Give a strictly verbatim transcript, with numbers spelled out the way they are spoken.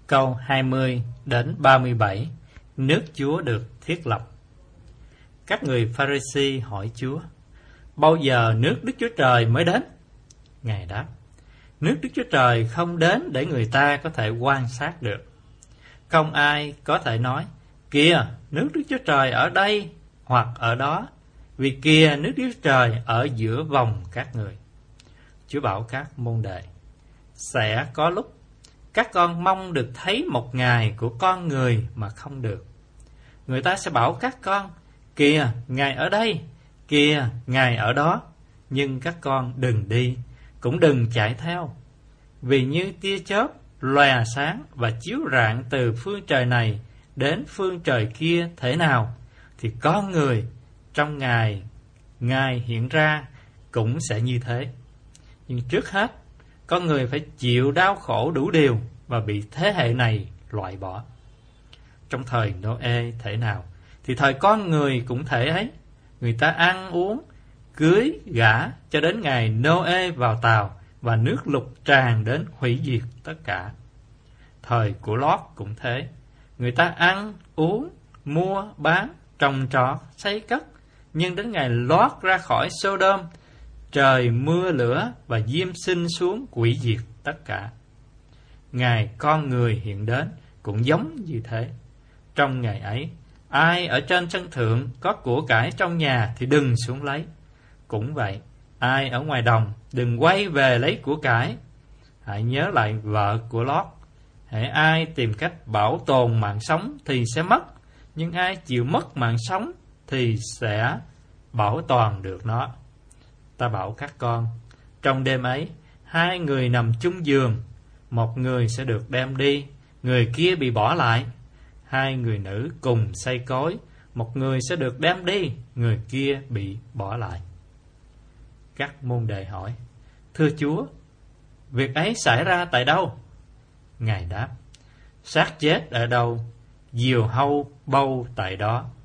Câu hai mươi đến ba mươi bảy, nước Chúa được thiết lập. Các người Pha-ri-si hỏi Chúa: bao giờ nước Đức Chúa Trời mới đến? Ngài đáp: nước Đức Chúa Trời không đến để người ta có thể quan sát được. Không ai có thể nói: kìa, nước Đức Chúa Trời ở đây hoặc ở đó, vì kìa, nước Đức Chúa Trời ở giữa vòng các người. Chúa bảo các môn đệ: sẽ có lúc các con mong được thấy một ngày của con người mà không được. Người ta sẽ bảo các con: kìa, Ngài ở đây, kìa, Ngài ở đó. Nhưng các con đừng đi, cũng đừng chạy theo. Vì như tia chớp lòe sáng và chiếu rạng từ phương trời này đến phương trời kia thế nào, thì con người trong ngày Ngài hiện ra cũng sẽ như thế. Nhưng trước hết, con người phải chịu đau khổ đủ điều và bị thế hệ này loại bỏ. Trong thời Nô-ê thể nào, thì thời con người cũng thể ấy. Người ta ăn uống, cưới, gả cho đến ngày Nô-ê vào tàu và nước lụt tràn đến hủy diệt tất cả. Thời của Lót cũng thế. Người ta ăn, uống, mua, bán, trồng trọt, xây cất. Nhưng đến ngày Lót ra khỏi Sô-đôm, trời mưa lửa và diêm sinh xuống hủy diệt tất cả. Ngày con người hiện đến cũng giống như thế. Trong ngày ấy, ai ở trên sân thượng có của cải trong nhà thì đừng xuống lấy. Cũng vậy, ai ở ngoài đồng đừng quay về lấy của cải. Hãy nhớ lại vợ của Lót. Hễ ai tìm cách bảo tồn mạng sống thì sẽ mất, nhưng ai chịu mất mạng sống thì sẽ bảo toàn được nó. Ta bảo các con, trong đêm ấy, hai người nằm chung giường, một người sẽ được đem đi, người kia bị bỏ lại. Hai người nữ cùng xây cối, một người sẽ được đem đi, người kia bị bỏ lại. Các môn đệ hỏi: thưa Chúa, việc ấy xảy ra tại đâu? Ngài đáp: xác chết ở đâu, diều hâu bâu tại đó.